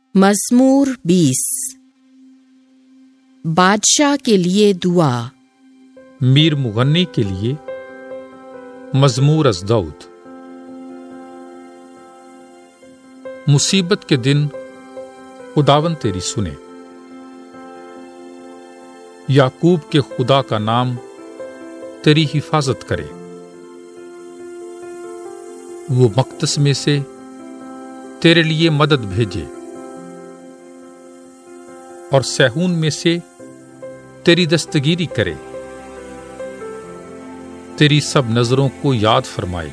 مزمور 20 بادشاہ کے لیے دعا۔ میر مغنی کے لیے مزمور از داؤد۔ مصیبت کے دن خداوند تیری سنے، یعقوب کے خدا کا نام تیری حفاظت کرے۔ وہ مقدس میں سے تیرے لیے مدد بھیجے اور صہیون میں سے تیری دستگیری کرے۔ تیری سب نظروں کو یاد فرمائے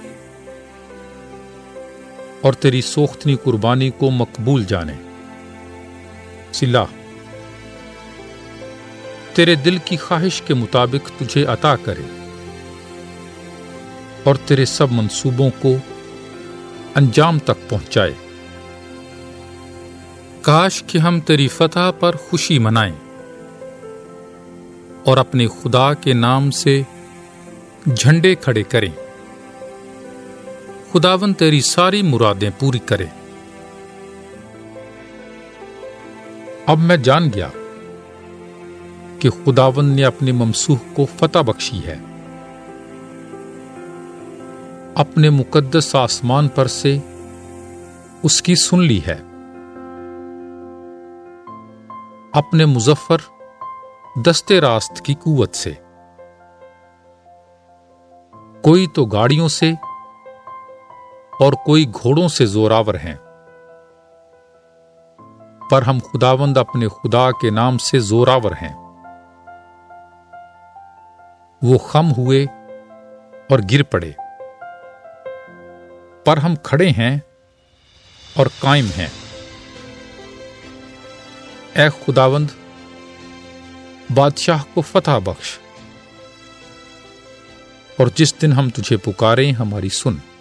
اور تیری سوختنی قربانی کو مقبول جانے۔ صلہ تیرے دل کی خواہش کے مطابق تجھے عطا کرے اور تیرے سب منصوبوں کو انجام تک پہنچائے۔ کاش کہ ہم تیری فتح پر خوشی منائیں اور اپنے خدا کے نام سے جھنڈے کھڑے کریں۔ خداوند تیری ساری مرادیں پوری کرے۔ اب میں جان گیا کہ خداوند نے اپنے ممسوح کو فتح بخشی ہے۔ اپنے مقدس آسمان پر سے اس کی سن لی ہے۔ اپنے مظفر دستے راست کی قوت سے، کوئی تو گاڑیوں سے اور کوئی گھوڑوں سے زوراور ہیں، پر ہم خداوند اپنے خدا کے نام سے زوراور ہیں۔ وہ خم ہوئے اور گر پڑے، پر ہم کھڑے ہیں اور قائم ہیں۔ اے خداوند، بادشاہ کو فتح بخش، اور جس دن ہم تجھے پکاریں ہماری سن۔